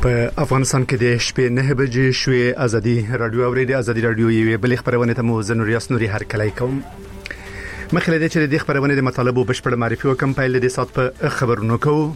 په افغانستان کې د شپې 9 بجې شوې ازادي رادیو اوریدي ازادي رادیو یوې بل خبرونه ته مو زنوریاس نوري هر کله کوم مخکې د چره د خبرونه د مطالبه بشپړ معرفي وکم پایل د سات په خبرونو کوو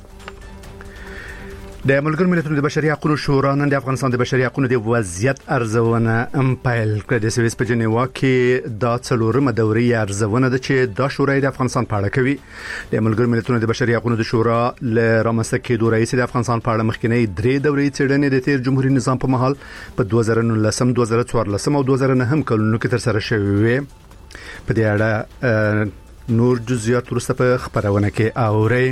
د ملګرو ملتونو د بشري حقوقو شورا نن د افغانستان د بشري حقوقو د وضعیت ارزونه امپایل کړ د سویس په جنیوا کې د څلورمه دورې ارزونه د چې د شورا د افغانستان په اړه کوي د ملګرو ملتونو د بشري حقوقو د شورا ل رامنځته کېدو رئیس د افغانستان په اړه مخکینی درې دورې څېړنې د تیر جمهوریت نظام په مهال په 2019 2014 او 2009 کلونو کې تر سره شوې وې په دې اړه نور جزئیات ورسته په خبرونه کې اوري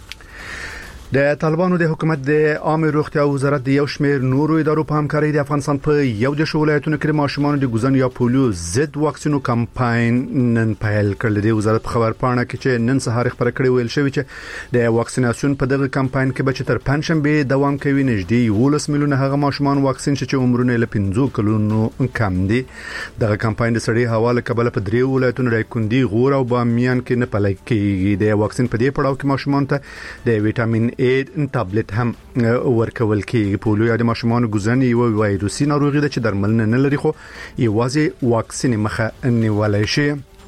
د طالبانو د حکومت د عامه روغتیا وزارت د یو شمېر نورو ادارو په همکارۍ د افغانستان په یو د ولایتونو کې ماشومان د ګوزن یا پولیو ضد واکسینو کمپاین نن پیل کړل د وزارت په خبر پاڼه کې چې نن سهار خبر کړی ویل شوی چې د واکسیناسیون په دغه کمپاین کې به تر پنځشنبه دوام کوي نږدې 12 میلیونه هغه ماشومان واکسین چې عمرونه له 15 کلونو کم دي دغه کمپاین د سړي حواله کبل په درې ولایتونو راکوندي غور او بامیان کې نه پلي کېږي د واکسین په دې پړاو کې ماشومان ته د وټامین ا ټابلیټ هم ورکول کېږي پولیو د ماشومان ګوزن یو وایروسي ناروغي ده چې درملنه نه لري خو یوازې واکسین مخه نیولای شي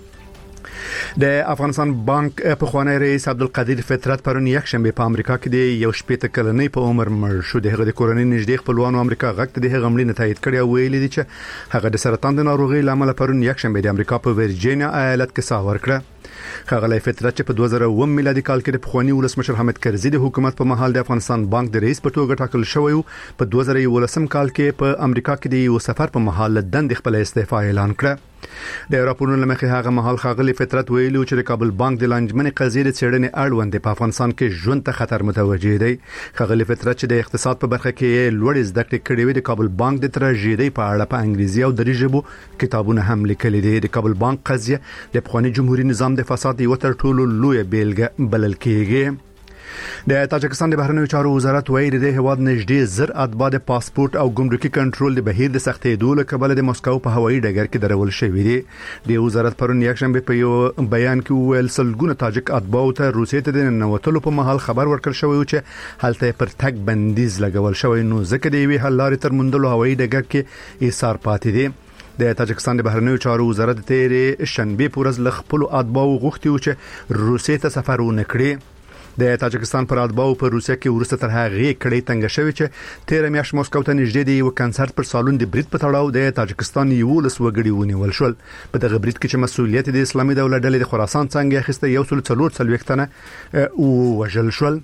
د افغانستان بانک په خوانی رئیس عبدالقادر فطرت پرون یک شنبه په امریکا کې د یو شپې کلنۍ په عمر مړ شو د هغه د کورنۍ نږدې خپلوانو امریکا غږ د هغه مړینه تایید کړی او ویلي دي چې هغه د سرطان د ناروغي لامل پرون یک شنبه د امریکا په ورجینیا ایالت کې ساه ورکړه خغلی فطرت چې په 2001 میلادي کال کې د پخوانی ولسمشر حامد کرزي د حکومت په مهال د افغانستان بانک د رئیس په توګه ټاکل شوی په 2011 کال کې په امریکا کې د یو سفر په مهال دند خپل استعفا اعلان کړ د راپورونو لمخې هغه مهال خغلی فطرت ویلو چې د کابل بانک د لانجمنې قضیې د څېړنې اړوند په افغانستان کې ژوند ته خطر متوجه دی خغلی فطرت چې د اقتصاد په برخه کې لوړ زده کړې کړې وي د کابل بانک د تراژیدي په اړه په انګلیسي او دري ژبو کتابونه هم لیکلي دي د کابل بانک قضیه د پخوانی جمهوریت نظام د فساد یو تر ټولو لوی بیلګه بلل کېږي د تاجکستان د بهرنیو چارو وزارت وایي د هواد نږدې زر اتباع د پاسپورت او ګمرکي کنټرول د بهیر د سختېدو له کبله د مسکو په هوایي ډګر کې درول شوې دي د وزارت پرون یک شنبه په یو بیان کې ویل سلګونه تاجک اتباع ته روسیې ته د نوتلو په مهال خبر ورکړ شوی چې هلته پر تګ بندیز لګول شوی نو ځکه د وی حل لارې تر مندلو هوایي ډګر کې ایثار پاتې دي د تاجکستان د بهرنیو چارو وزارت تیرې شنبه پورز ل خپل اتباع غوښتي چې روسیې ته سفر ونکړي د تاجکستان پر اتباع په روسیه کې ورسته تر هغه کړي تنګ شوی چې 13 میاشت مسکو ته نږدې دی یو کنسرت پر سالون د برید په تړاو د تاجکستان یو لس وګړي ونیول شول په دغه برید کې چې مسؤلیت د اسلامي دولت ډلې د خراسان څنګه اخیسته یو څل څلور وختنه او وژل شول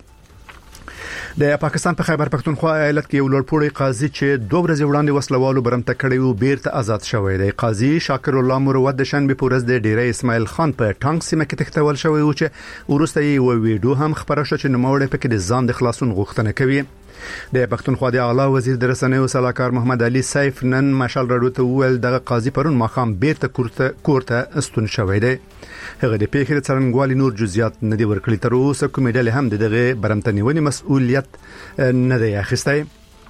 د پاکستان په خیبر پختونخوا ایالت کې یو لوړپوړی قاضي چې 2 ورځې وړاندې وسلوالو برمته کړی او بیرته آزاد شوی دی قاضي شاکر الله مروت د شنبه په ورځ د ډیره اسماعیل خان په ټانګ سیمه کې تختول شوی او چې ورسته یو ویډیو هم خبره شو چې نوموړی پکې د ځان د خلاصون غوښتنه کوي د پښتونخوا د اعلی وزیر د رسنیو صلاحکار محمد علي سیف نن مشال راډیو ته ویل دغه قاضي پرون ماخام بیرته کوړه استون شوی دی هغه د پیښې څرنګوالي نور جزئیات نه دی ورکړي تر اوسه کومې ډلې هم دغه برمتنیونی مسؤلیت نه دی اخیستی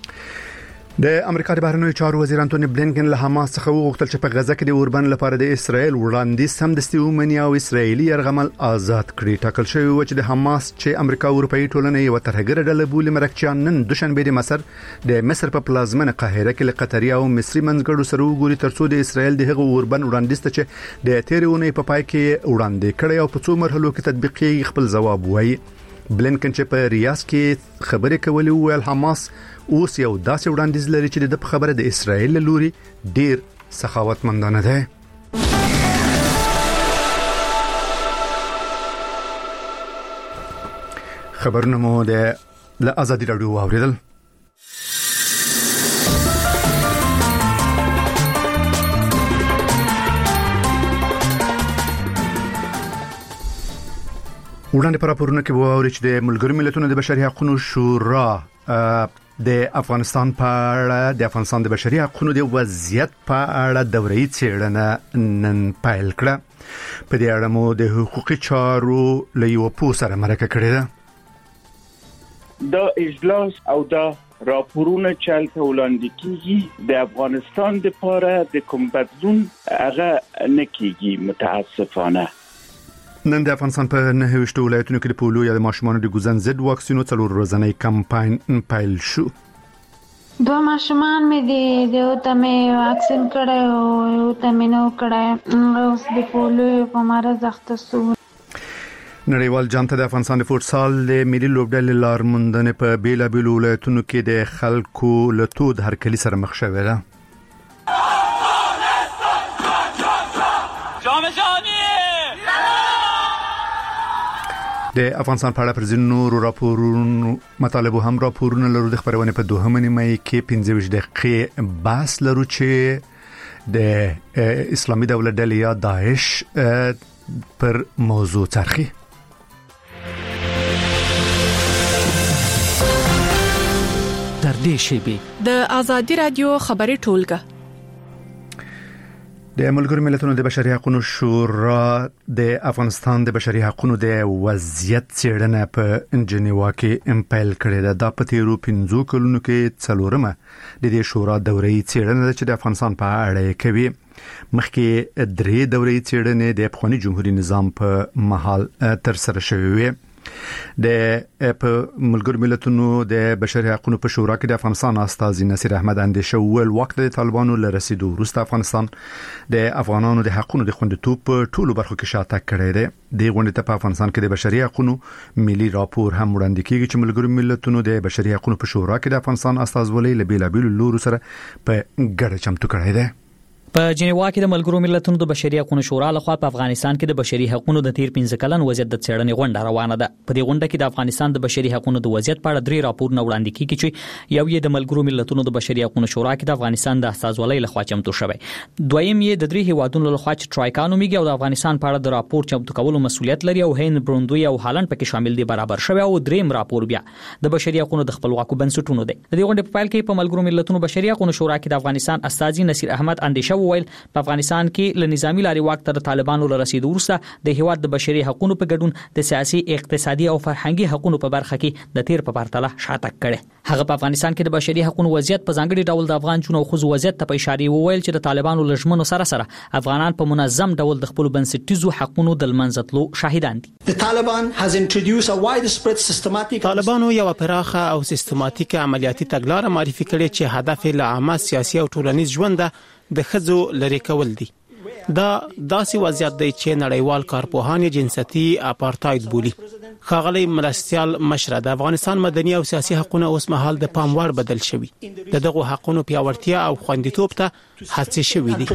د امریکا د بهرنیو چارو وزیر انټونی بلینکن له حماس څخه وغوښتل چې په غزه کې د اوربن لپاره د اسرائیل وړاندیز سمدستي ومني او اسرایلی يرغمل آزاد کړي ټاکل شوی و چې د حماس چې امریکا او اروپאי ټولنه یو ترهګر ډله بولي مرکچیان نن دوشنبه د مصر په پلازمنه قاهره کې له قطري او مصري منځګړو سره وګوري ترڅو د اسرائیل د هغه اوربن وړاندیز ته چې د تیرونې په پای کې وړاندې کړي او په څو مرحلو کې تطبیقي خپل جواب وایي بلینکن چې په ریاض کې خبرې کولې ویل حماس اوس یو داسې وړاندیز لري چې د خبره د اسرائیل لوري ډیر سخاوتمندانه ده خبرونه مو د ازادي رادیو اوریدل وړاندې پر راپورونه کې وایي چې د ملګرو ملتونو د بشري حقوقو شورا د افغانستان د بشري حقوقو د وضعیت په اړه دورې څېړنه نن پیل کړه په دې اړه مو د حقوقي چارو له یو پوسره مرکه کړې ده د اجلاس او د راپورونه چلته وړاندې کیږي د افغانستان لپاره د کوم بدلون هغه نه کیږي متاسفانه نن د افغانستان په 9 ولایتونو کې د پولیو یا د ماشومانو د ګوزن ضد واکسینو څلور ورځنی کمپاین پیل شو دوه ماشومان مې دي، یو ته مې واکسین کړی او یو ته مې نه کړی. اوس د پولیو په مرض اخته شو. نړیوال جام ته د افغانستان د فوټسال د ملي لوبډلې لار موندنې په بیلابیلو ولایتونو کې د خلکو له تود هرکلي سره مخ شوې ده. د افغانستان په اړه پر ځینو نورو راپورونو مطالبه هم راپورونه لرو. د خبرونه په 2 مې کې 15 دقیقې بحث لرو چې د اسلامي دولت ډلې یا داعش پر موضوع ترخی. در دې شیبه د آزادي رادیو خبري ټولګه د ملګرو ملتونو د بشري حقوقو شورا د افغانستان د بشري حقوقو د وضعیت څېړنه په جنیوا کې امپایل کړې ده. د پتیرو 15 کلونو کې څلورمه د دې شورا دورې څېړنه چې د افغانستان په اړه کوي. مخکې 3 دورې څېړنې د افغاني جمهوریت نظام په مهال تر سره شوې. د ملګرو ملتونو د بشري حقوقو په شورا کې د افغانستان استاذ نصیر احمد اندیشه ول وخت د طالبانو له رسیدو وروسته افغانستان د افغانانو د حقوقو د خوندیتوب په ټولو برخو کې شاتګ کړی دی. د غونډې ته په افغانستان کې د بشري حقوقو ملي راپور هم وړاندې کیږي چې ملګرو ملتونو د بشري حقوقو په شورا کې د افغانستان استاذ ولې له بیلابیلو لورو سره په ګډه چمتو کړی دی. په جنیوا کې د ملګرو ملتونو د بشري حقوقو شورا لخوا په افغانستان کې د بشري حقوقو د تیر 15 کلن وضعیت د څېړنې غونډه روانه ده. په دې غونډه کې د افغانستان د بشري حقوقو د وضعیت په اړه 3 راپورونه وړاندې کیږي چې یو یې د ملګرو ملتونو د بشري حقوقو شورا کې د افغانستان د استازولۍ لخوا چمتو شوی، دویم یې د 3 هیوادونو لخوا چې ټرایکانو میږي او د افغانستان په اړه د راپور چمتو کولو مسولیت لري او هند، بروندوی او هالند پکې شامل دي برابر شوی، او دریم راپور بیا د بشري حقوقو د خپلواکو بنسټونو دی. د دې غونډې په پیل کې په ملګرو ملتونو بشري حقوقو شورا کې د افغانستان استاذ نصیر احمد اندیشه وویل په افغانستان کې ل نظامی لاري واک تر طالبانو له رسیدو وروسته د هیواد د بشري حقوقو په ګډون د سیاسي، اقتصادي او فرهنګي حقوقو په برخه کې د تیر په پرتله شاتګ کړي. هغه په افغانستان کې د بشري حقوقو وضعیت په ځانګړي ډول د افغان چونو خو وضعیت ته په اشاره وویل چې د طالبانو لژمنو سره سره افغانان په منظم ډول د خپل بنسټیزو حقوقو د لمنځتلو شاهدان دي. طالبانو یو پراخه او سیستماتیکه عملیاتي تګلارې معرفي کړې چې هدف یې عامه سیاسي او ټولنیز ژوند د ښځو لري کول دي. دا داسې وضعیت دی چې نړیوال کارپوهان جنسیتي اپارټاید بولي. ښاغلی مرستیال مشره د افغانستان مدني او سیاسي حقوقونه اوس مهال د پام وړ بدل شوي. دغه حقوقو پیاوړتیا او خوندیتوب ته هڅې شوې دي.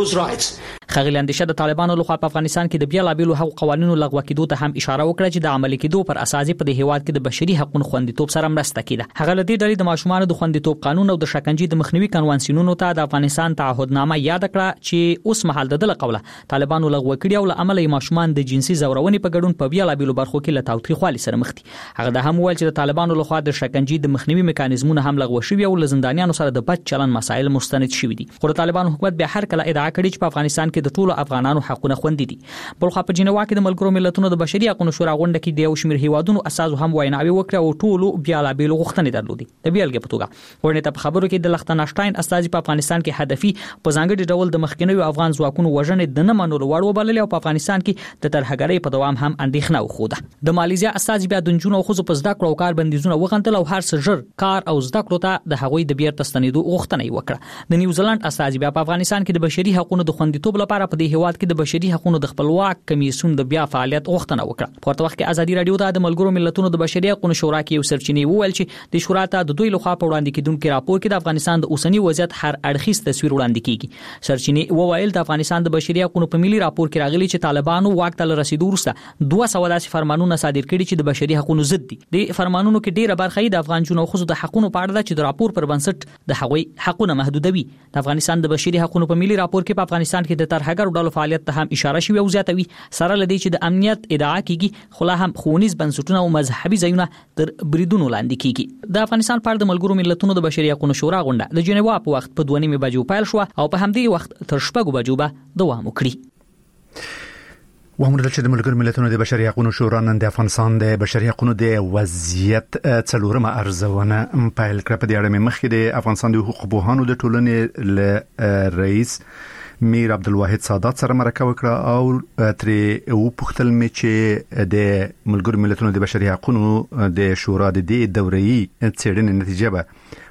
ښاغلی اندیشه د طالبانو لخوا په افغانستان کې د بیلابیلو حقوقو قوانینو لغوه کېدو ته هم اشاره وکړه چې د عملي کېدو پر اساس په دې هیواد کې د بشري حقوقو خوندیتوب سره مرسته کړي. هغه له دې ډلې د ماشومانو د خوندیتوب قانون او د شکنجې د مخنیوي کنوانسیونونو ته د افغانستان تعهدنامه یاد کړه چې اوس مهال د قوله طالبانو لغوه کړي او له عمله ماشومان د جنسي زورونې په ګډون په بیلابیلو برخو کې له تاوتریخوالي سره مخ دي. هغه د هم ویل چې د طالبانو لخوا د شکنجې د مخنیوي میکانیزمونه هم لغوه شوي او له زندانیانو سره د بد چلن مسایل مستند شوي دي. خو د طالبانو حکومت به هر کله ادعا کړې چې په افغانستان کې د ټولو افغانانو حقوقونه خوندي دي. بلخو په جنیوا کې د ملګرو ملتونو د بشري حقوقو شورا غونډه کې د یو شمېر هیوادونو اساس هم ویناوي وکړه او ټولو بیلابیلو غوښتنې درلودي. د بیلګې په توګه غونډه ته په خبرو کې د لختنشټاین استاذ په افغانستان کې هدفي په ځانګړي ډول د مخکینیو افغان ځواکونو وژنې د نه منلو وړ وبلل او په افغانستان کې د ترهګرۍ په دوام هم اندېښنه وخوده. د مالیزیا استاذ بیا د جنونو خو په زده کړو او کار بندیزونه وغندل او هر څه ژر کار او زده کړو ته د هغوی د بیرته ستنېدو غوښتنه وکړه. د نیوزیلند استاذ بیا په افغانستان کې د بشري حقوقو د خوندیتوب لپاره په دې هیواد کې د بشري حقوقو د خپلواک کمیسیون د بیا فعالیت غوښتنه وکړه. په ورته وخت کې ازادي رادیو ته د ملګرو ملتونو د بشري حقوقو شورا کې یو سرچینی وویل چې د شورا ته د دوی لخوا په وړاندې کېدونکو راپور کې د افغانستان د اوسنی وضعیت هر اړخیز تصویر وړاندې کیږي. سرچینی وویل د افغانستان د بشري حقوقو په ملي راپور کې راغلي چې طالبانو واک ته رسیدو وروسته 200 فرمانونه صادر کړي چې د بشري حقوقو ضد دي. د فرمانونو کې ډیره برخه د افغان جنونو خو د حقوقو په اړه چې د راپور پر بنسټ د هغوی حقوقونه محدودوي. د افغانستان د بشري حقوقو په ملي راپور کې په افغانستان کې د ترهګرو ډلو فعالیت ته هم اشاره شوی او زیاتوي. سره لدی چې د امنیت ادعا کیږي خو لا هم خونیز بنسټونه او مذهبي ځایونه تر بریدونو لاندې کیږي. د افغانستان په اړه د ملګرو ملتونو د بشري حقوقو شورا غونډه د جنیوا په وخت په 2:30 بجو پیل شو او په همدې وخت تر 6 بجو به دوام وکړي. ومنل چې د ملګرو ملتونو د بشري حقوقو شورا نن د افغانستان د بشري حقوقو د وضعیت څلورمه ارزونه پیل کړه. په دې اړه مخکې د افغانستان د حقوقو پوهانو د ټولنې رئیس میر عبدالواحد سادات سره مرکه وکړه او ترې وپوښتل مې چې د ملګرو ملتونو د بشري حقوقو د شورا د دې دورې څېړنې نتیجه به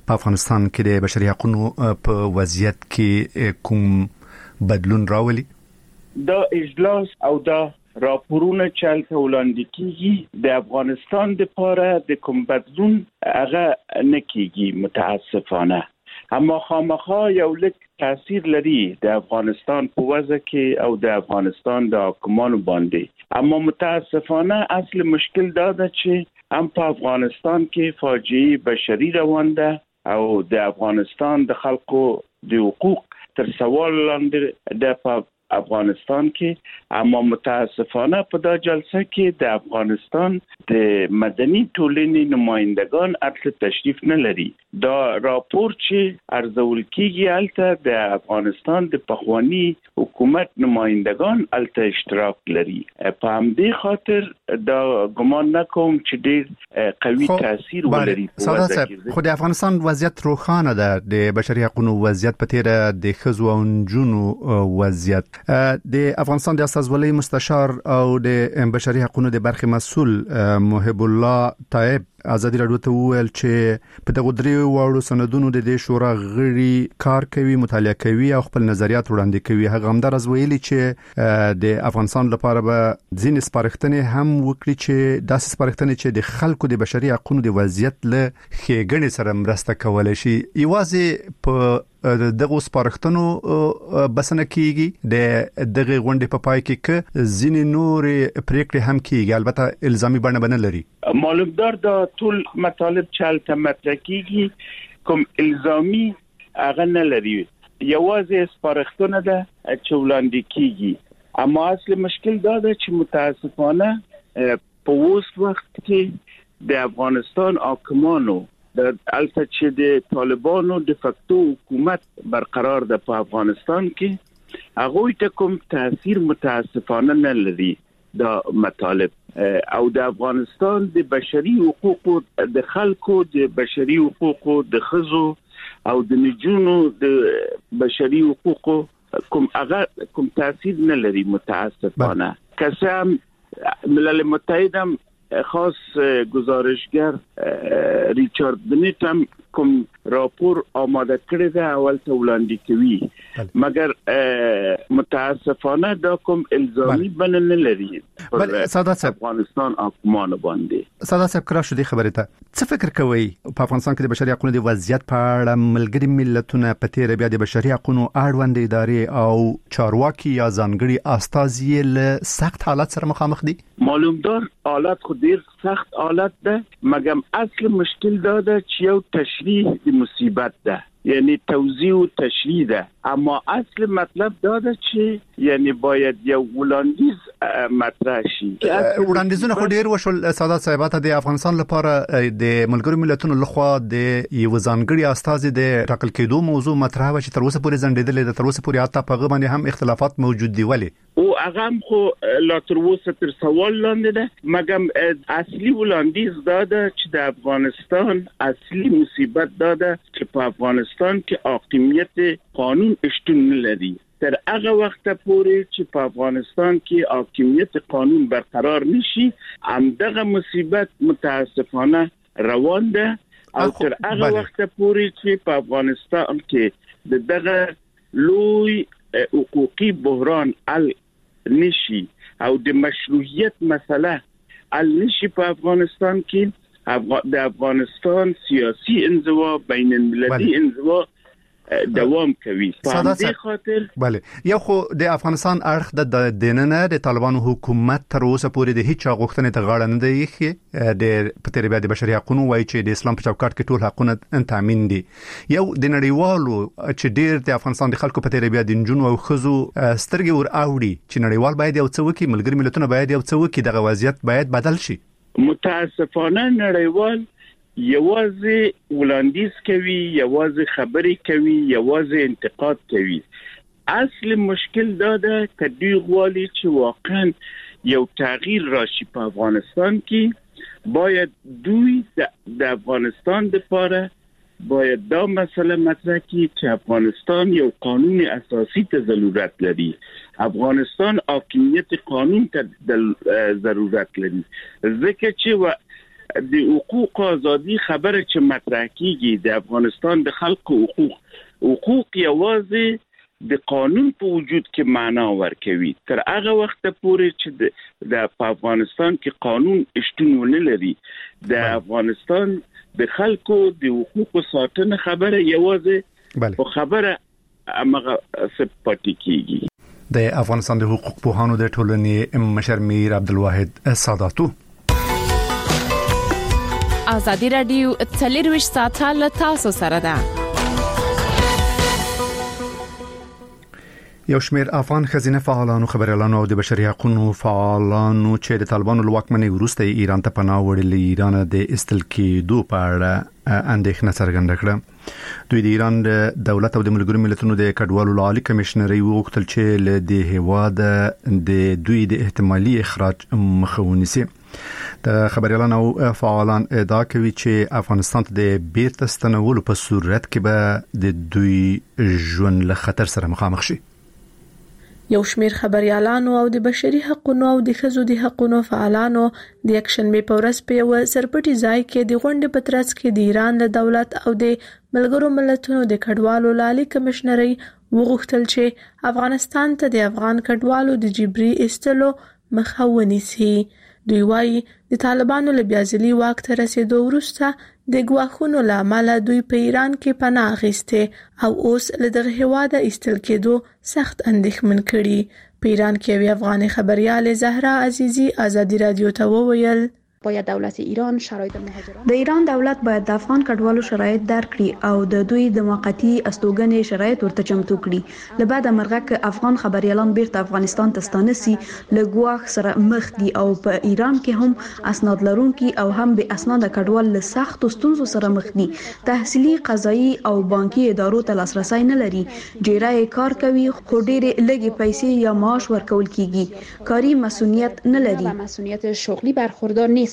په افغانستان کې د بشري حقوقو په وضعیت کې کوم بدلون راولي؟ دا اجلاس او دا راپورونه چلته وړاندې کیږي د افغانستان لپاره د کوم بدلون هغه نکېږي متاسفانه، اما خامخا یو لږ تاثیر لري د افغانستان په وضع کې او د افغانستان د حکومتونو باندې. اما متاسفانه اصل مشکل دا ده چې هم په افغانستان کې فاجعه بشري روان ده او د افغانستان د خلکو د حقوق تر سوال لاندې ده په افغانستان کې. اما متاسفانه په دا جلسه کې د افغانستان د مدني ټولنې نمائندگان اصل تشریف نه لري. دا راپور چې ارزول کیږي البته د افغانستان د پخوانی حکومت نمائندگان البته اشتراک لري. په همدې خاطر دا ګمان نکوم چې ډېر قوي تاثیر ولري. خو د افغانستان وضعیت روښانه ده، د بشري حقوقو وضعیت په تیر د ښځو او نجونو وضعیت. د افغانستان د استازولۍ مستشار او د بشري حقوقو د برخې مسؤل محب الله طیب ازادي راډیو ته وویل چې په دغه درې واړو سندونو د شورا غړي کار کوي، مطالعه کوي او خپل نظریات وړاندې کوي. هغه هم درز ویلي چې د افغانستان لپاره به ځینې سپارښتنې هم وکړي چې داسې سپارښتنې چې د خلکو د بشري حقوقو د وضعیت له ښېګڼې سره مرسته کولای شي. یوازې په دغه سپارښتنو بسنه کیږي د دغه غونډې په پای کې ک ځینې نور پریکړې هم کیږي، البته الزامي بڼه بنه لري. معلومدار دا ټول مطالب چالت مطرح کیږي، کوم الزامي هغه نه لري، یوازې سپارښتنه ده چې وړاندې کیږي. اما اصل مشکل دا ده چې متاسفانه په اوس وخت کې د افغانستان حاکمانو د البته چې د طالبانو د فکتو حکومت برقرار ده په افغانستان کې، هغه ته کوم تاثیر متاسفانه نه لري دا مطالب. او د افغانستان د بشري حقوقو د خلکو د بشري حقوقو د ښځو او د نجونو د بشري حقوقو کوم تاثیر نه لري متاسفانه. قسم ملل متحد هم خاص گزارشگر ریچارد بنیت هم کوم راپور آماده کړی دی اول ته وړاندې کوي، مګر متاسفانه دا کوم الزامي بنه نه لري سادات صاحب افغانستان حکومت باندې. سادات صاحب کرا شو دي خبره ته څه فکر کوي په افغانستان کې د بشري حقوقو د وضعیت په اړه ملګری ملتونه په تیر بیا د بشري حقوقو اړوند ادارې او چارواکي یا ځانګړي استازي له سخت حالت سره مخامخ دي؟ معلومدار حالت خو ډیر سخت حالت ده، مګر اصل مشکل دا ده چې یو تشریح د مصیبت ده، یعنی توضیح و تشریح ده. اما اصل مطلب دا ده چې یعنی باید یو وړاندیز مطرح شي. وړاندیزونه خو ډیر وشول سادات صاحب، ته د افغانستان لپاره د ملګرو ملتونو لخوا د یو ځانګړي استازي د ټاکل کېدو موضوع مطرح و چې تر اوسه پورې ځنډېدلې ده، تر اوسه پورې حتی په هغه باندې هم اختلافات موجود دي. ولې او هغه خو لا تر اوسه تر سوال لاندې ده، مګر اصلي وړاندیز دا ده چې د افغانستان اصلي مصیبت دا ده چې په افغانستان کې حاکمیت قانون شتون نه لري. تر هغه وخت پورې چې په افغانستان کې حاکمیت قانون برقرار نشي، همدغه مصیبت متاسفانه روان ده. او تر هغه وخت پورې چې په افغانستان کې دغه لوی حقوقي بحران حل نشي او د مشروعیت مسله حل نشي په افغانستان کې، د افغانستان سیاسي انزوا بین المللي انزوا دوام کوي. په دې خاطر یو خو د افغانستان اړخ د دیننه د طالبانو حکومت تر اوسه پورې د هیڅ غوښتنې ته غاړه نه دی ایښې. د پتر بیا د بشري حقوقو وایي چې د اسلام په چوکاټ کې ټول حقوقونه تامین دي. یو د نړیوالو چې ډیر د افغانستان د خلکو پتر بیا د جنونو او خزو سترګې ور اوړي چې نړیوال باید یو څه وکړي، ملګری ملتونه باید یو څه وکړي، دغه وضعیت باید بدل شي. متاسفانه نړیوال یوازې وړاندیز کوي، یوازې خبرې کوي، یوازې انتقاد کوي. اصل مشکل دا ده چې دوی غواړي چې واقعا یو تغییر راشي په افغانستان کې. باید دوی د افغانستان لپاره باید دا مسله مطرح کړي چې افغانستان یو قانون اساسي ته ضرورت لري، افغانستان حاکمیت قانون ته ضرورت لري، ځکه چې د حقوق ازادي خبره چې مطرح کیږي د افغانستان د خلکو حقوق یوازې د قانون په وجود کې معنا ورکوي. تر هغه وخت پورې چې د افغانستان کې قانون شتون ونه لري د افغانستان د خلکو د حقوقو ساتنه خبره یوازې په خبره امغه سپاټی کیږي. د افغانستان د حقوق پوهانو د ټولنې مشر میر عبدالواحد ساداتو. آزادی رادیو 24 ساعته له تاسو سره ده. یو شمېر افغان خزینه فعالانو خبريالانو او د بشري حقوقو فعالانو چې د طالبانو لواکمنۍ وروسته ایران ته پناه وړل ایران د استل کېدو په اړه اندېښنه څرګنده کړه. دوی د ایران د دولت او د ملګرو ملتونو د کډوالو لعالي کمشنري وغوښتل چې له دې هیواد د دوی د احتمالي اخراج مخه ونیسي. د خبريالانو او فعالان ادعا کوي چې افغانستان ته د بیرته ستنولو په صورت کې به د دوی ژوند له خطر سره مخامخ شي. یو شمېر خبريالانو او د بشري حقوقو او د ښځو د حقوقو فعالانو د اکشنبې په ورځ په یو سرپټي ځای کې د غونډې په ترڅ کې د ایران له دولت او د ملګرو ملتونو د کډوالو لعالي کمشنري وغوښتل چې افغانستان ته د افغان کډوالو د جبري استلو مخه ونیسي. دوی وايي د طالبانو له بیازلي واک ته رسیدو وروسته د ګواښونو له امله دوی په ایران کې پناه اخیسته او اوس له دغه هیواده ایستل کېدو سخت اندېښمن کړي. په ایران کې یو افغاني خبريال زهرا عزیزی آزادی رادیو ته وویل باید دولت ایران شرایط مهاجرت د ایران دولت باید د افغان کډوالو شرایط درک کړي او د دوی د موقتی استوګنې شرایط ورته چمتو کړي. له بعد مرغه ک افغان خبريالان بیرته افغانستان ته ستانسي له ګواښ سره مخ دي او په ایران کې هم اسناد لرونکي او هم به اسناد کډوال له سخت ستونزو سره مخ دي. تحصیلي قضایي او بانکي ادارو ته لاسرسي نه لري. جیرای کار کوي خو ډېر لږی پیسې یا معاش ورکول کیږي. کاری مسؤلیت نه لري. مسؤلیت شغلي برخوردار نیست.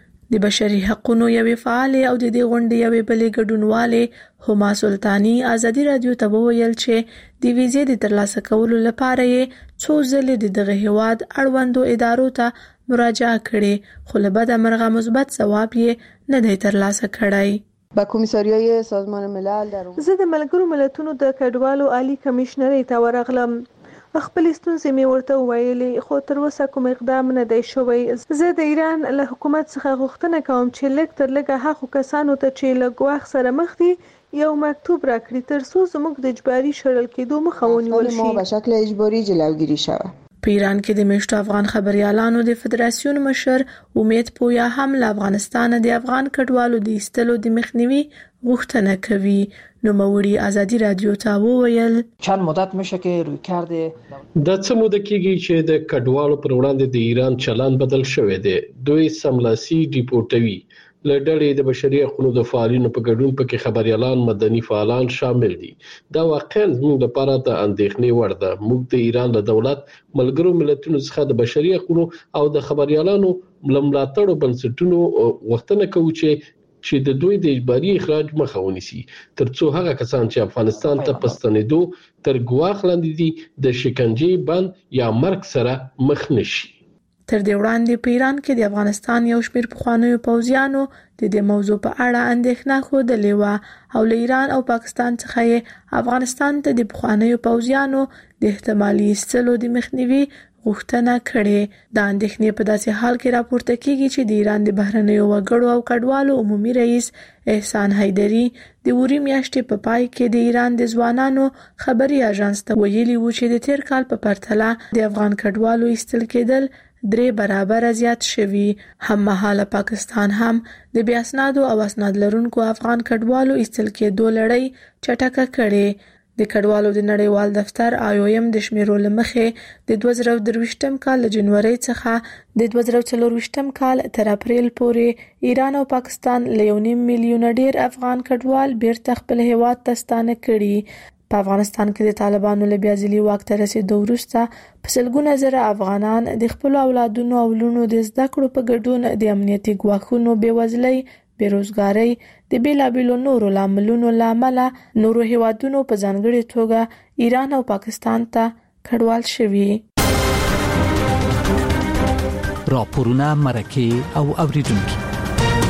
د بشري حقوقو یوې فعال او د دې غونډې یوې بلې ګډونواله هما سلطانی آزادی رادیو ته وویل چې د ویزې د ترلاسه کولو لپاره یې څو ځلې دغه هیواد اړوندو ادارو ته مراجعه کړې خو له بده مرغه مثبت ځواب یې نه دی ترلاسه کړی. با کمیساریای سازمان ملل در زه د ملګرو ملتونو د کډوالو عالی کمشنري ته ورغلم. خپل ستونزې مې ورته وویلې خو تر اوسه کوم اقدام نه دی شوی. زه د ایران له حکومت څخه غوښتنه کوم چې لږ تر لږه هغو کسانو ته چې له ګواښ سره مخ دي یو مکتوب راکړي ترڅو زموږ د اجباري شړل کېدو مخه ونیول شي. ما به شکل اجباري جلوگیری شود. په ایران کې د میشتو افغان خبريالانو د فدراسیون مشر امید پویا هم له افغانستان د افغان کډوالو د ایستلو د مخنیوي غوښتنه کوي. نو موري آزادی رادیو ته وویل چند مدت میشه که روی کرده د څه موده کېږي چې د کډوالو پر وړاندې د ایران چلن بدل شوی دی. دوی سملاسي ډیپورټوي لړړې د بشري حقوقو د فعالینو په ګډون پکې خبريالان مدني فعالان شامل دي. دا واقعا موږ لپاره د اندېښنې وړ ده. موږ د ایران له دولت ملګرو ملتونو څخه د بشري حقوقو او د خبريالانو ملاتړو بنسټونو غوښتنه کوي چې د دوی د اجباري اخراج مخه ونیسي ترڅو هغه کسان چې افغانستان ته پستنېدو تر ګواښ لاندې دي د شکنجې بند یا مرګ سره مخ نشي. تر دې وړاندې په ایران کې د افغانستان یو شمېر پخوانیو پوځیانو د دې موضوع په اړه اندېښنه خوده او له ایران او پاکستان څخه یې افغانستان ته د پخوانیو پوځیانو د احتمالي ایستلو د مخنیوي غوښتنه کړې. د اندېښنې په داسې حال کې راپورته کیږي چې د ایران د بهرنیو وګړو او کډوالو عمومي رئیس احسان حیدری د وری میاشتې په پای کې د ایران د ځوانانو خبري اژانس ته ویلي و چې د تیر کال په پرتله د افغان کډوالو ایستل کېدل 3 برابر زیات شوي. هم مهاله پاکستان هم د بیا اسنادو او اسناد لرونکو افغان کډوالو ایستل کېدو لړۍ چټکه کړې. د کډوالو د نړیوال دفتر IOM د شمیرو لمخې د 2023م کال له جنوري څخه د 2024م کال تر اپریل پورې ایران او پاکستان له 1.5 میلیون ډیر افغان کډوال بیرته خپل هیواد ته ستانه کړي. په افغانستان کې د طالبانو له بیازلي واک ته رسیدو وروسته په سلګونه زره افغانان د خپل اولادونو او لونو د زده کړو په ګډون د امنیتي ګواښونو بېوزلۍ بیروزګاری د بیلابیلو نورو لاملونو لامل نورو هیوادونو په ځانګړي توګه ایران او پاکستان ته کډوال شوي. راپورونه مرکه او اوریدونکو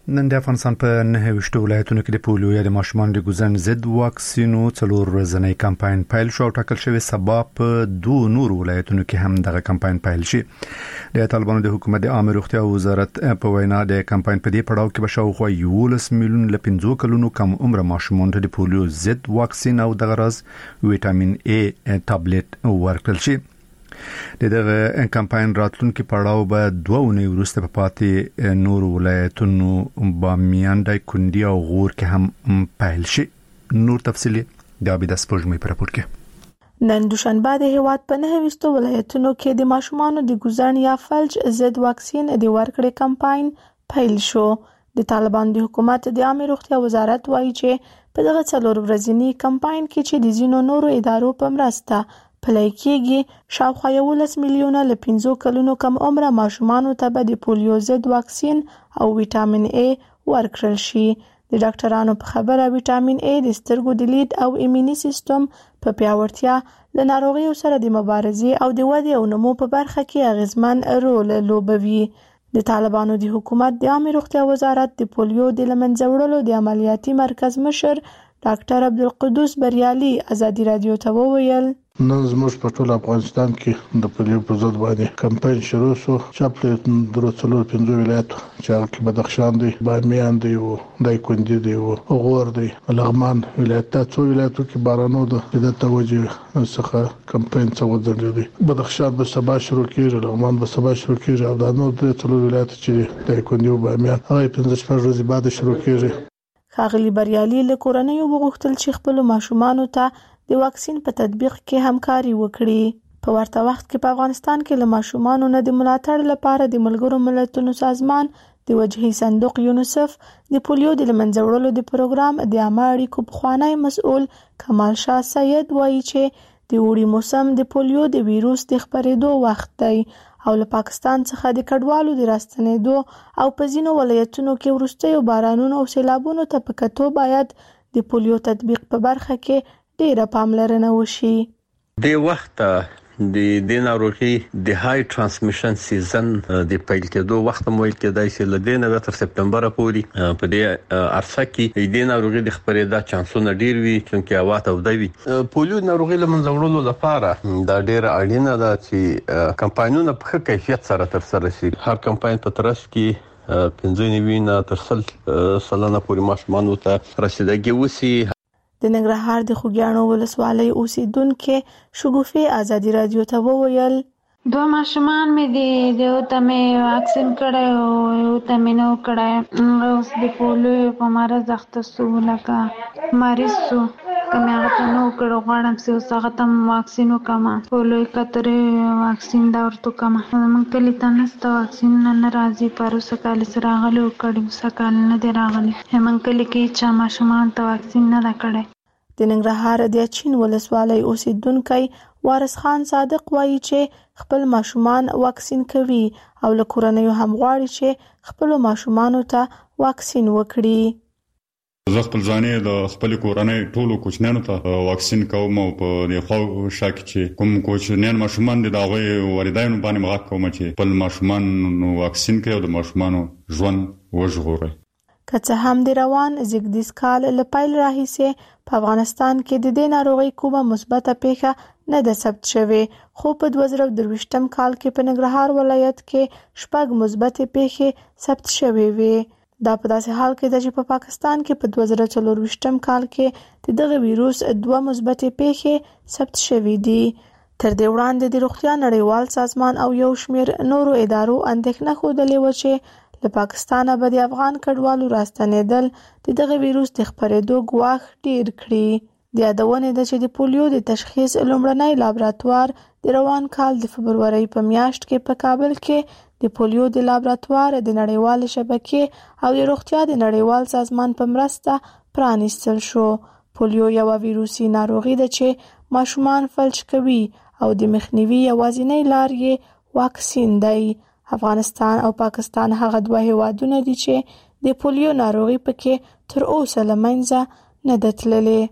نن د افغانستان په 9 ولایتونو کې د پولیو یا د ماشومان د ګوزن ضد واکسینو 4 ورځنی کمپاین پیل شو او ټاکل شوی سبا په 2 نور ولایتونو کې هم دغه کمپاین پیل شي. د طالبانو د حکومت د عامه روغتیا وزارت په وینا د کمپاین په دې پړاو کې بشاوخوا 11 میلیون ل 15 کلونو کم عمر ماشومان ته د پولیو ضد واکسین او دغه راز وټامین ای ټابلیټ ورکړل شي. دغه کمپاین راتلونکي پړاو به 2 اونۍ وروسته په پاتې نور ولایتونو بامیان، دایکندي او غور کې هم پیل شي. نور تفصیلی د عبید اسپوږمۍ پر راپور کې. نن دوشنبه د هیواد په 9 ولایتونو کې د ماشومانو د ګوزن یا فلج ضد واکسین د ورکړې کمپاین پیل شو. د طالبان د حکومت د عامه روغتیا وزارت وایي چې په دغه 4 ورځنی کمپاین کې چې د زینو نورو ادارو په مرسته پلي کېږي، شاوخوا 11 میلیونه ل 15 کلونو کم عمر ماشومانو ته به د پولیو ضد واکسین او وټامین ای ورکړل شي. د ډاکټرانو په خبره وټامین ای د سترګو د لید او ایمني سیستم په پیاوړتیا، له ناروغیو سره د مبارزې او د ودې او نمو په برخه کې اغیزمن رول لوبوي. د طالبانو د حکومت د عامه روغتیا وزارت د پولیو د لمنځه وړلو د عملیاتي مرکز مشر ډاکټر عبدالقدوس بریالي ازادي رادیو ته وویل: نن زموږ په ټول افغانستان کې د پولیو په ضد باندې کمپاین شروع شو. چې په 3 ولایتو چې هغه کې بدخشان دی، بامیان دی او دایکندي دی او غور دی، لغمان ولایت ته 2 ولایتو کې بارانو د توجه څخه کمپاین څو دی. بدخشان به سبا شروع کیږي، لغمان به سبا شروع کیږي او د نور د 3 ولایتو چې دایکندي او بامیان هغه 15 ورځې بعد شروع کیږي. ښاغلي بریالي له کورنیو وغوښتل چې خپل ماشومانو ته د واکسین په تطبیق کې همکاري وکړي. په ورته وخت کې په افغانستان کې له ماشومانو نه د ملاتړ لپاره د ملګرو ملتونو سازمان د وجهي صندوق یونیسف د پولیو د لمنځه وړلو د پروګرام د عامه اړیکو پخوانی مسؤل کمال شاه سید وایي چې د اوړي موسم د پولیو د ویروس د خپرېدو وخت دی او له پاکستان څخه د کډوالو د راستنېدو او په ځینو ولایتونو کې وروستیو بارانونو او سیلابونو ته په کتو باید د پولیو تطبیق په برخه کې ډیره پاملرنه وشي. د وخت د ناروغي د های ترانسمیشن سیزن د پیل کېدو وخت مو کېدای شي ل دې تر سپتمبر پورې په دې عرصه کې د ناروغي د خپرېدا چانسونه ډیر وي چې هوا ته ودوي. پولیو ناروغي له منځه وړلو لپاره دا ډیر اړینه ده چې کمپاینونه په ښه کیفیت سره ترسره شي. هر کمپاین په ترڅ کې 95 نه تر 100 سلنه پورې ماشومانو ته رسیدګي وسی. د ننګرهار د خوږیاڼو ولسوالۍ اوسیدونکو شګوفې ازادي رادیو ته وویل: 2 ماشومان مې د اوتمې واکسین کړی او یو تمې نو کړی. اوس د پولیو په مرض اخته سو، لکه مریض سو، کوم هغه ته نو کړو غواړم چې اوس هغه ته واکسین وکړم. پولیو کترې واکسین دا ورته کوم. موږ کلی ته نسته واکسین نه راځي، پروسه کال سره راغلی او کړي سکال نه دی راغلی. موږ کلی کې چې ماشومان ته واکسین نه دا کړی. د ننګرهار د اچین ولسوالۍ اوسیدونکی وارث خان صادق وایي چې خپل ماشومان واکسین کوي او له کورنیو هم غواړي چې خپل ماشومانو ته واکسین وکړي. زه خپل ځانې د خپل کورنۍ ټولو کوچنیانو ته واکسین کوم او په دې خو شک چې کوم کوچنیان ماشومان د هغوی والدینو باندې مغاک کوم چې خپل ماشومان واکسین کوي او د ماشومانو ژوند وژغوري. که څه هم د روان زیږدیز کال له پیل راهیسې په افغانستان کې د دې ناروغۍ کومه مثبته پیښه نه ده ثبت شوې، خو په 2023 کال کې په ننګرهار ولایت کې 6 مثبتې پیښې ثبت شوې وې. دا په داسې حال کې ده چې په پاکستان کې په 2024 کال کې د دغه ویروس 2 مثبتې پیښې ثبت شوې دي. تر دې وړاندې د روغتیا نړیوال سازمان او یو شمېر نورو ادارو اندېښنه ښودلې وه چې له پاکستانه به د افغان کډوالو راستنېدل د دغه ویروس د خپرېدو ګواښ ډیر کړي. د یادونې ده چې د پولیو د تشخیص لومړنی لابراتوار د روان کال د فبرورۍ په میاشت کې په کابل کې د پولیو د لابراتوار د نړیوال شبکې او د روغتیا د نړیوال سازمان په مرسته پرانیستل شو. پولیو یوه ویروسي ناروغي ده چې ماشومان فلج کوي او د مخنیوي یوازینی لار یې واکسین دی. افغانستان او پاکستان هغه 2 هیوادونه دي چې د پولیو ناروغي پکې تر اوسه له منځه نه ده تللې.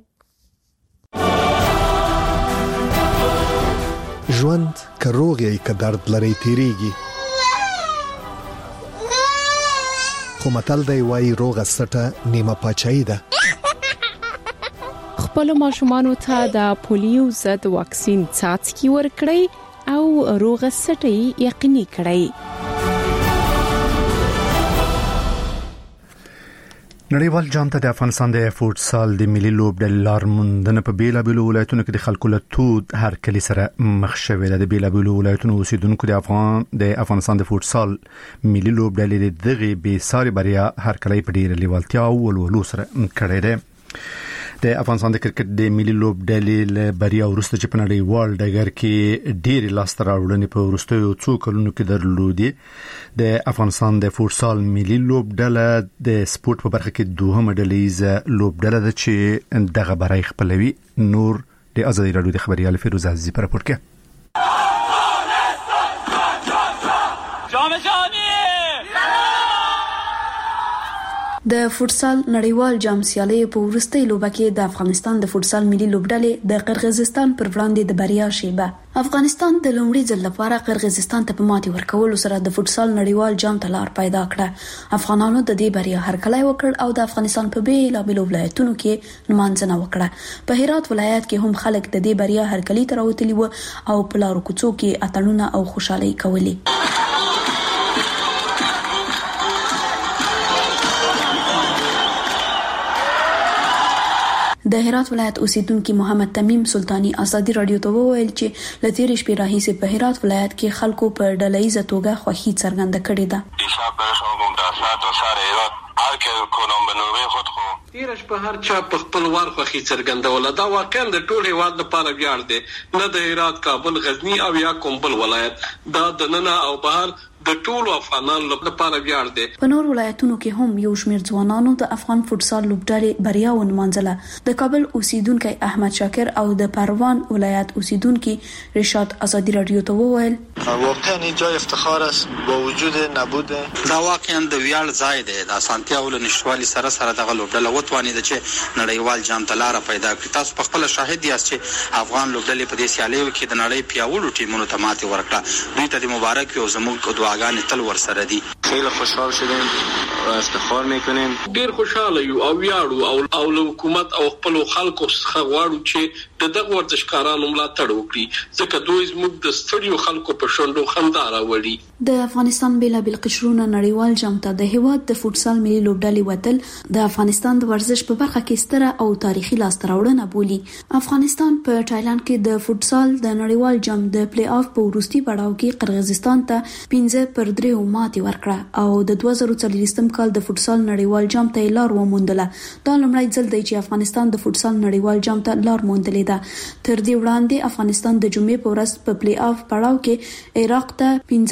ژوند که روغ یې که درد لري تیریږي، خو متل دی وای روغه سټه نیمه پاچاهي ده. خپل ماشومان ته د پولیو ضد واکسین څاڅکي ورکړئ او روغه سټه یقیني کړئ. نړیوال جام ته د افغانستان د فوټسال د ملي لوبډلې لارموندنه په بیلابیلو ولایتونو کې د خلکو له تود هرکلي سره مخ شوې ده. د بیلابیلو ولایتونو اوسیدونکو د افغانستان د فوټسال ملي لوبډلې دغه بې ساري بریا هرکلي په ډیره لیوالتیا او ولولو سره کړې ده. د افغانستان د کرکټ د ملي لوبډلې له بریا وروسته چې په نړیوال ډګر کې ډېری لاسته راوړنې په وروستیو څو کلونو کې درلودې، د افغانستان د فوټسال ملي لوبډله د سپورت په برخه کې دوهمه ډلهیزه لوبډله ده چې دغه برای خپلوي. نور د آزادي رادیو د خبريال فیروز عزیزی پر راپور کې. د فوټسال نړیوال جام سیالي په ورستۍ لوبه کې د افغانستان د فوټسال ملي لوبډلې د قرغیزستان پر وړاندې د بریا شیبه. افغانستان د لومړي ځل لپاره قرغیزستان ته په ماتې ورکولو سره د فوټسال نړیوال جام ته لار پیدا کړه. افغانانو د دې بریا هرکلی وکړ او د افغانستان په بیلابیلو ولایتونو کې نمانځنه وکړه. په هرات ولایت کې هم خلک د دې بریا هرکلی ته راوتلي و او په لارو کوڅو کې اتڼونه او خوشحالي کولې. د هرات ولایت اوسیدونکو محمد تمیم سلطانی آزادي رادیو ته وویل چې لتیرې شپې راهیسې په هرات ولایت کې خلکو په ډلهیزه توګه خوښي څرګنده کړې ده. تیرش په هر چا په خپل وار خوښي څرګندوله. دا واقعا د ټول هیواد لپاره ویاړ دی، نه د هرات، کابل، غزنی او یا کوم بل ولایت. دا د ننه او بهر د ټولو افغانانو لپاره ویاړ دی. په نور ولایتونو کې هم یو شمېر ځوانانو د افغان فوټسال لوبډلې بریا ونمانځله. د کابل اوسیدونکو احمد شاکر او د پروان ولایت اوسیدونکو رشاد آزادي رادیو ته وویل واقعا جای افتخار است با وجود نبود. دا واقعا د ویاړ ځای دی. د اسانتیا او نشوالي سره دغه لوبډله وتوانید چې نړیوال جام ته لار پیدا کړي. تاسو په خپل شاهد یاست چې افغان لوبډلې په دې سیالیو کې د نړۍ پیاوړو ټیمونو ته ماتې ورکړه. دوی ته د مبارک او زموږ دعاګانې تل ورسره دي. خیلی خوشحال شدیم و افتخار میکنیم. ډیر خوشاله یو او ویاړو او حکومت او خپل خلکو څخه غواړو چې دغه ورزشکارانو ملاتړ وکړي، ځکه دوی زموږ د ستړيو خلکو په شونډو خندا راوړي. د افغانستان بیلابل قشرونه نړیوال جام ته د هیواد د فوټسال ملي لوبډلې وتل د افغانستان د ورزش په برخه کې ستره او تاریخي لاسته راوړنه بولي. افغانستان په تایلند کې د فوټسال د نړیوال جام د پلی آف په وروستي پړاو کې قرغیزستان ته 5-3 ماتې ورکړه او د 2024 کال د فوټسال نړیوال جام ته لار وموندله. دا لومړی ځل دی چې افغانستان د فوټسال نړیوال جام ته لار موندلې ده. تر دې وړاندې افغانستان د جمعې په ورځ په پلی آف پړاو کې عراق ته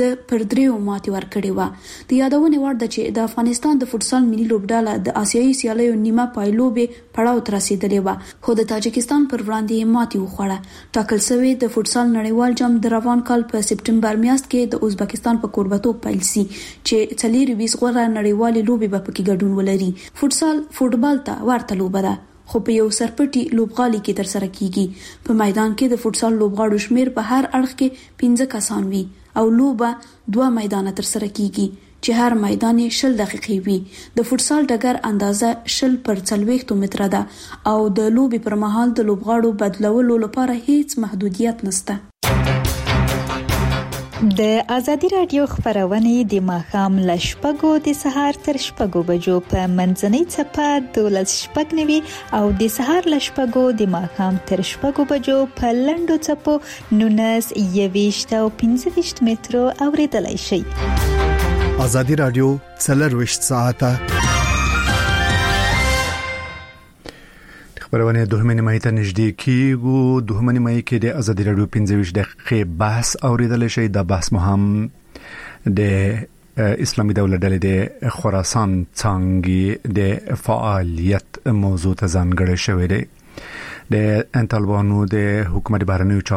5-3 ماتې ورکړې و. د یادونه وړ ده چې د افغانستان د فوټسال ملي لوبډله د آسیایي سیالیو نیمه پایلوبې پړاو ته رسیدلې و، خو د تاجکستان پر وړاندې ماتې وخوړه. ټاکل شوی د فوټسال نړیوال جام د روان کال په سپټمبر میاشت کې د ازبکستان په کوربتوب پیل شي چې 24 غوړه نړیوالې لوبې په کې ګډون ولري. فوټسال فوټبال ته ورته لوبه ده، خو په یو سرپټي لوبغالي کې تر سره کیږي. په میدان کې د فوټسال لوبغاړو شمیر په هر اړخ کې 15 کسان وي او لوبه 2 میدانه تر سره کیږي چې هر میدان 20 دقیقې وي. د فوټسال ډګر اندازه 20 متره ده او د لوبي پر مهال د لوبغاړو بدلولو لپاره هیڅ محدودیت نشته. د آزادي رادیو خبرونه د ماښام ل شپږو د سهار تر شپږو بجو په منځنۍ چپه 12:09 او د سهار ل شپږو د ماښام تر شپږو بجو په لندو چپو 19:20 او 15 مترو اوریدلای شي. آزادي رادیو 24 ساعته خبرونه دوهمه نیمه ته نږدې کیږو. دوهمه نیمه کې د آزادي رادیو 15 دقیقې بحث اوریدل شي. د بحث مهم د اسلامي دولت ډلې د خراسان څنګه د فعالیت موضوع ته ځانګړی شوی دی. د طالبانو د حکومت بهرنیو